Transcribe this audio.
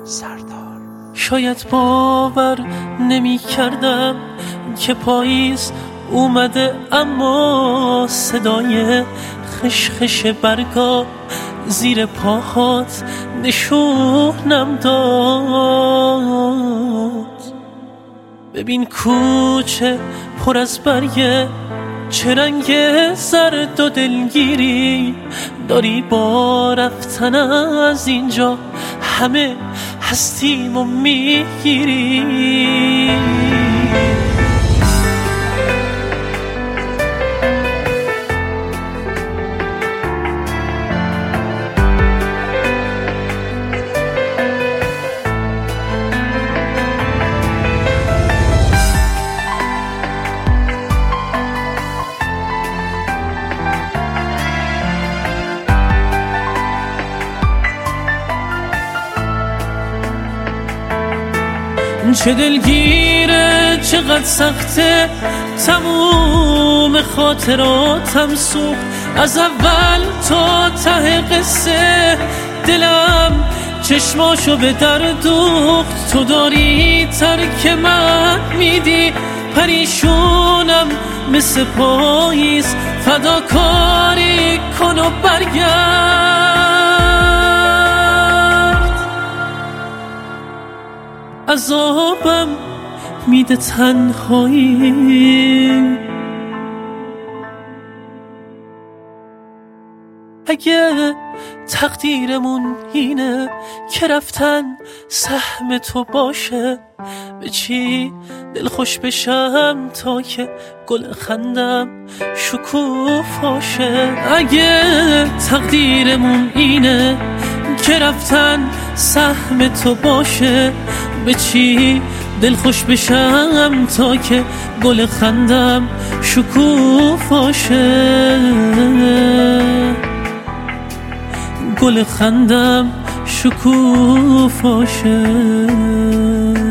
سردار. شاید باور نمی کردم که پاییز اومده، اما صدای خشخش برگا زیر پاهات نشونم داد. ببین کوچه پر از برگه، چه رنگ زرد و دلگیری داری با رفتن از اینجا، همه هستیمو میگیری. چه دلگیره، چقدر سخته، تموم خاطراتم سوخت از اول تا ته قصه. دلم چشماشو به در دوخت، تو داری ترک من میدی، پریشونم مثل پاییز، فداکاری کن و برگرد. عذابم میده تنهایی، اگه تقدیرمون اینه که رفتن سهم تو باشه، به چی دلخوش بشم تا که گل خندم شکوفاشه. اگه تقدیرمون اینه که رفتن سهم تو باشه، به چی دلخوش بشم تا که گل خندم شکوفاشه، گل خندم شکوفاشه.